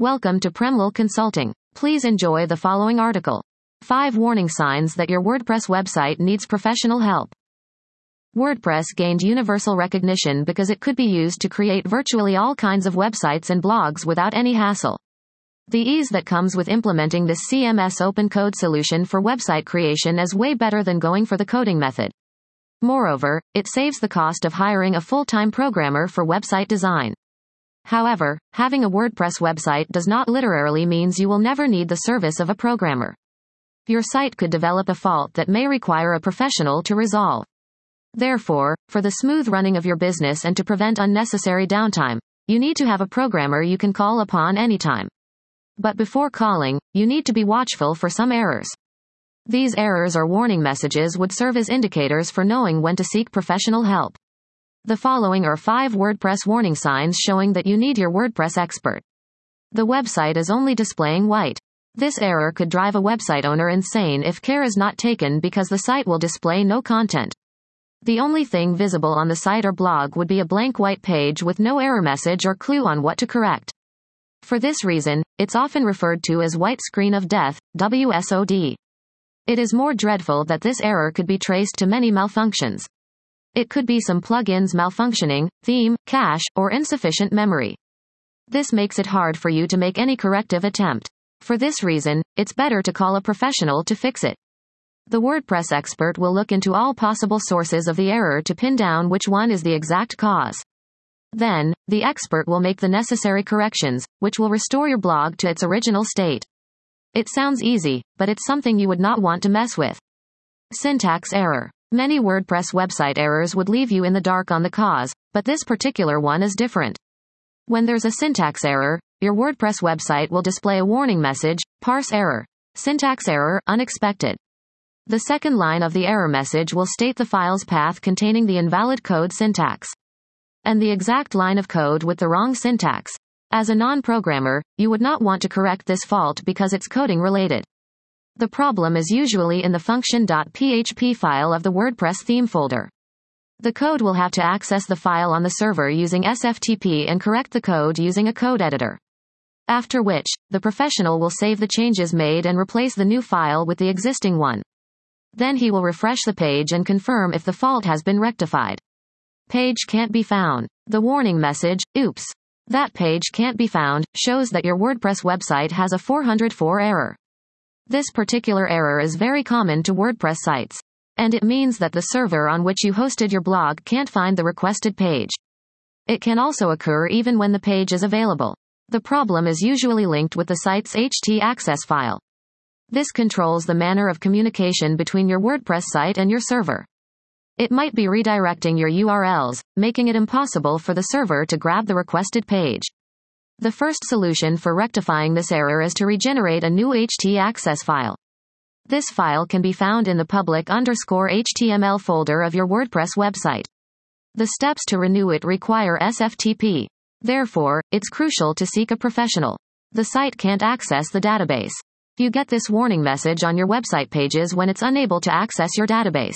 Welcome to Premlal Consulting. Please enjoy the following article. 5 warning signs that your WordPress website needs professional help. WordPress gained universal recognition because it could be used to create virtually all kinds of websites and blogs without any hassle. The ease that comes with implementing this CMS open code solution for website creation is way better than going for the coding method. Moreover, it saves the cost of hiring a full-time programmer for website design. However, having a WordPress website does not literally means you will never need the service of a programmer. Your site could develop a fault that may require a professional to resolve. Therefore, for the smooth running of your business and to prevent unnecessary downtime, you need to have a programmer you can call upon anytime. But before calling, you need to be watchful for some errors. These errors or warning messages would serve as indicators for knowing when to seek professional help. The following are 5 WordPress warning signs showing that you need your WordPress expert. The website is only displaying white. This error could drive a website owner insane if care is not taken because the site will display no content. The only thing visible on the site or blog would be a blank white page with no error message or clue on what to correct. For this reason, it's often referred to as white screen of death, WSOD. It is more dreadful that this error could be traced to many malfunctions. It could be some plugins malfunctioning, theme, cache, or insufficient memory. This makes it hard for you to make any corrective attempt. For this reason, it's better to call a professional to fix it. The WordPress expert will look into all possible sources of the error to pin down which one is the exact cause. Then, the expert will make the necessary corrections, which will restore your blog to its original state. It sounds easy, but it's something you would not want to mess with. Syntax error. Many WordPress website errors would leave you in the dark on the cause, but this particular one is different. When there's a syntax error, your WordPress website will display a warning message, parse error, syntax error, unexpected. The second line of the error message will state the file's path containing the invalid code syntax and the exact line of code with the wrong syntax. As a non-programmer, you would not want to correct this fault because it's coding related. The problem is usually in the function.php file of the WordPress theme folder. The code will have to access the file on the server using SFTP and correct the code using a code editor. After which, the professional will save the changes made and replace the new file with the existing one. Then he will refresh the page and confirm if the fault has been rectified. Page can't be found. The warning message, oops, that page can't be found, shows that your WordPress website has a 404 error. This particular error is very common to WordPress sites, and it means that the server on which you hosted your blog can't find the requested page. It can also occur even when the page is available. The problem is usually linked with the site's htaccess file. This controls the manner of communication between your WordPress site and your server. It might be redirecting your URLs, making it impossible for the server to grab the requested page. The first solution for rectifying this error is to regenerate a new htaccess file. This file can be found in the public_HTML folder of your WordPress website. The steps to renew it require SFTP. Therefore, it's crucial to seek a professional. The site can't access the database. You get this warning message on your website pages when it's unable to access your database.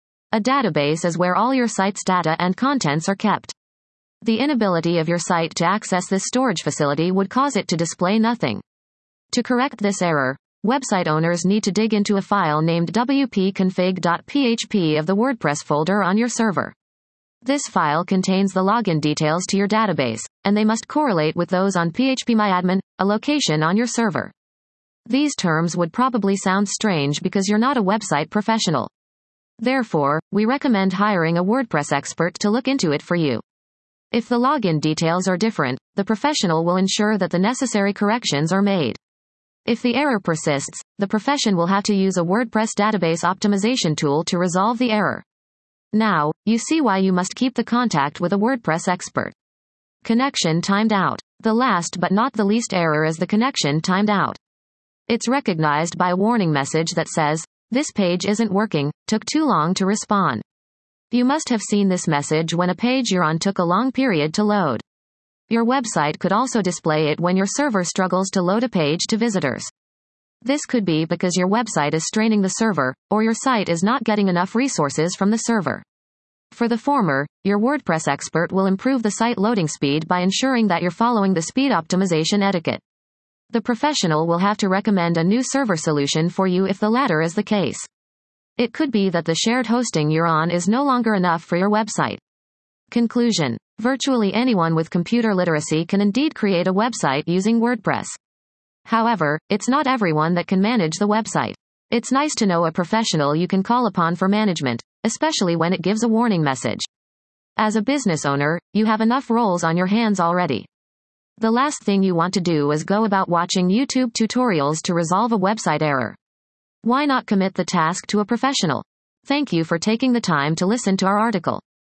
A database is where all your site's data and contents are kept. The inability of your site to access this storage facility would cause it to display nothing. To correct this error, website owners need to dig into a file named wp-config.php of the WordPress folder on your server. This file contains the login details to your database, and they must correlate with those on phpMyAdmin, a location on your server. These terms would probably sound strange because you're not a website professional. Therefore, we recommend hiring a WordPress expert to look into it for you. If the login details are different, the professional will ensure that the necessary corrections are made. If the error persists, the profession will have to use a WordPress database optimization tool to resolve the error. Now, you see why you must keep the contact with a WordPress expert. Connection timed out. The last but not the least error is the connection timed out. It's recognized by a warning message that says, "This page isn't working, took too long to respond." You must have seen this message when a page you're on took a long period to load. Your website could also display it when your server struggles to load a page to visitors. This could be because your website is straining the server, or your site is not getting enough resources from the server. For the former, your WordPress expert will improve the site loading speed by ensuring that you're following the speed optimization etiquette. The professional will have to recommend a new server solution for you if the latter is the case. It could be that the shared hosting you're on is no longer enough for your website. Conclusion. Virtually anyone with computer literacy can indeed create a website using WordPress. However, it's not everyone that can manage the website. It's nice to know a professional you can call upon for management, especially when it gives a warning message. As a business owner, you have enough roles on your hands already. The last thing you want to do is go about watching YouTube tutorials to resolve a website error. Why not commit the task to a professional? Thank you for taking the time to listen to our article.